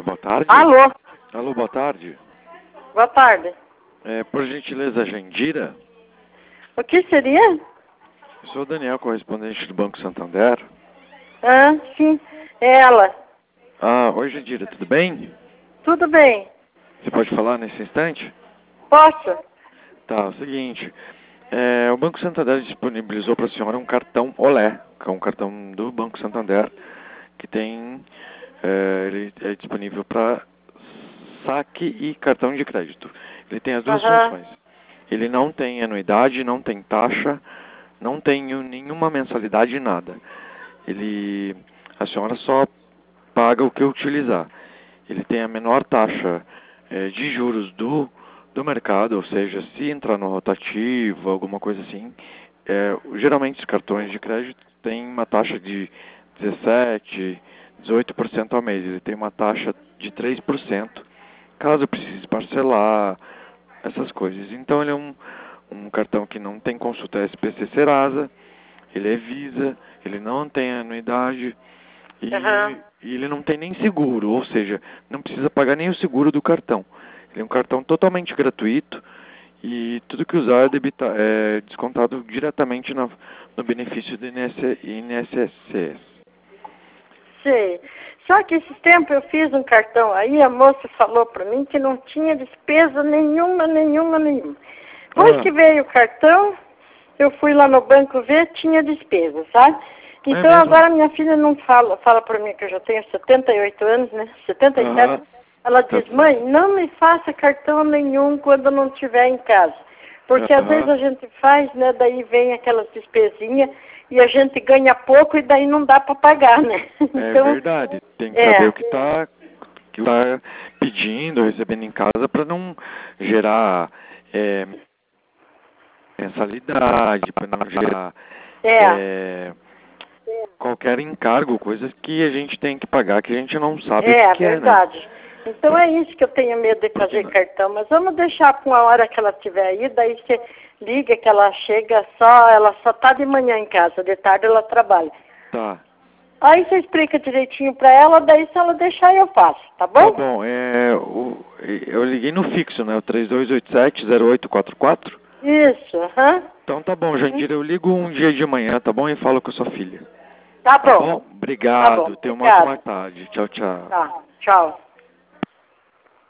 boa tarde. Alô? Alô, boa tarde. Boa tarde. Por gentileza, Jandira? O que seria? Eu sou o Daniel, correspondente do Banco Santander. Ah, sim. É ela. Oi, Jandira, tudo bem? Tudo bem. Você pode falar nesse instante? Posso? Tá, é o seguinte. O Banco Santander disponibilizou para a senhora um cartão Olé, que é um cartão do Banco Santander, que tem... ele é disponível para saque e cartão de crédito. Ele tem as duas funções. Ele não tem anuidade, não tem taxa, não tem nenhuma mensalidade, nada. A senhora só paga o que utilizar. Ele tem a menor taxa de juros do mercado, ou seja, se entrar no rotativo, alguma coisa assim, geralmente os cartões de crédito têm uma taxa de 17%, 18% ao mês. Ele tem uma taxa de 3%, caso precise parcelar, essas coisas. Então ele é um cartão que não tem consulta SPC Serasa, ele é Visa, ele não tem anuidade e ele não tem nem seguro, ou seja, não precisa pagar nem o seguro do cartão. Ele é um cartão totalmente gratuito e tudo que usar é descontado diretamente no benefício do INSS. Sei. Só que esse tempo eu fiz um cartão aí, a moça falou para mim que não tinha despesa nenhuma. Depois que veio o cartão, eu fui lá no banco ver, tinha despesa, sabe? Então agora minha filha não fala para mim que eu já tenho 78 anos, né? 77. Ela diz, mãe, não me faça cartão nenhum quando não estiver em casa. Porque às vezes a gente faz, né? Daí vem aquelas despesinhas e a gente ganha pouco e daí não dá para pagar, né? Então, é verdade. Tem que saber o que tá pedindo, recebendo em casa para não gerar mensalidade, para não gerar qualquer encargo, coisas que a gente tem que pagar que a gente não sabe o que é, verdade. Né? Então é isso que eu tenho medo de fazer cartão, mas vamos deixar para uma hora que ela estiver aí, daí você liga que ela chega ela só tá de manhã em casa, de tarde ela trabalha. Tá. Aí você explica direitinho para ela, daí se ela deixar eu faço, tá bom? Tá bom, eu liguei no fixo, né, o 3287-0844. Isso, Então tá bom, Jandira, eu ligo um dia de manhã, tá bom? E falo com a sua filha. Tá bom. Obrigado, Tá bom. tenha uma ótima tarde. Tchau, tchau. Tá, tchau.